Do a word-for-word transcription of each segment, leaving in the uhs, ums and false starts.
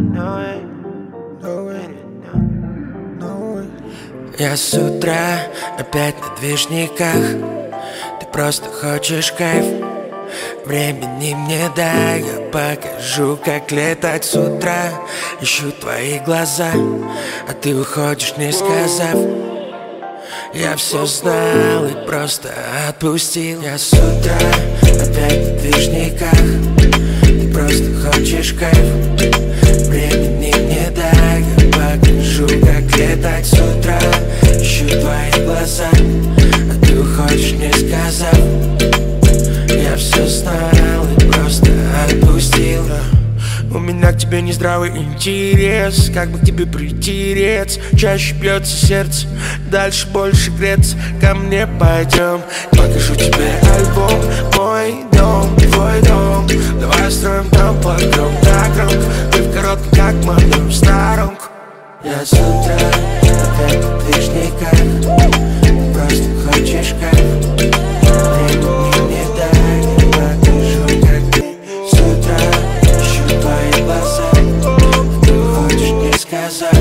Я с утра опять на движниках. Ты просто хочешь кайф. Времени мне дай, я покажу, как летать с утра. Ищу твои глаза, а ты уходишь, не сказав. Я все знал и просто отпустил. Я с утра опять на движниках. Ты просто хочешь кайф. Времени мне дай, я покажу, как летать с утра. Ищу твои глаза, а ты уходишь, не сказав. Я все знал и просто отпустил. У меня к тебе нездравый интерес. Как бы к тебе притереться? Чаще бьется сердце, дальше больше греться. Ко мне пойдем, покажу тебе альбом. Мой дом, твой дом. Давай устроим там погром, так громко. Ты в коротком, как в моем сторонку. Я с утра опять в движниках. Просто хочешь кайф. Времени не дай, я покажу, как ты с утра. Ищу твои глаза, ты уходишь, не сказав.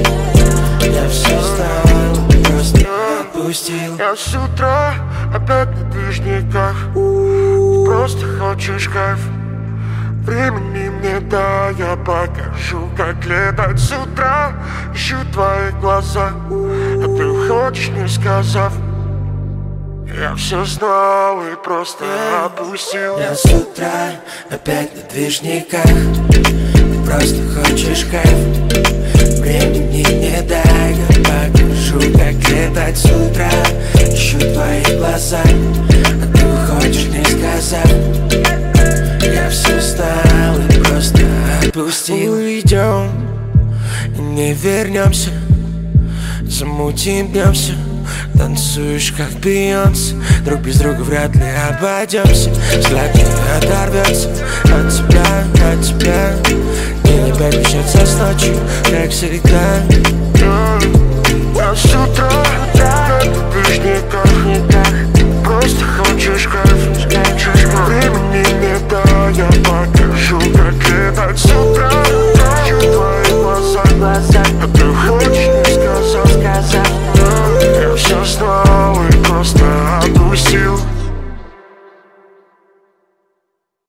Я все знал, просто отпустил. Я с утра опять на движниках. Просто хочешь кайф. Времени мне дай, я покажу, как летать с утра. Ищу твои глаза, а ты уходишь, не сказав. Я все знал и просто опустил. Я с утра опять на движниках. Ты просто хочешь кайф. Времени не дай, я покажу, как летать с утра. Ищу твои глаза, а ты уходишь, не сказав. Я все знал и просто отпустил. Уйдем и не вернемся. Замутим, днемся. Танцуешь, как Бейонсе. Друг без друга вряд ли обойдемся. Взгляд не оторвется от тебя, от тебя. День опять начнется с ночи, как всегда. Я с утра опять на движниках.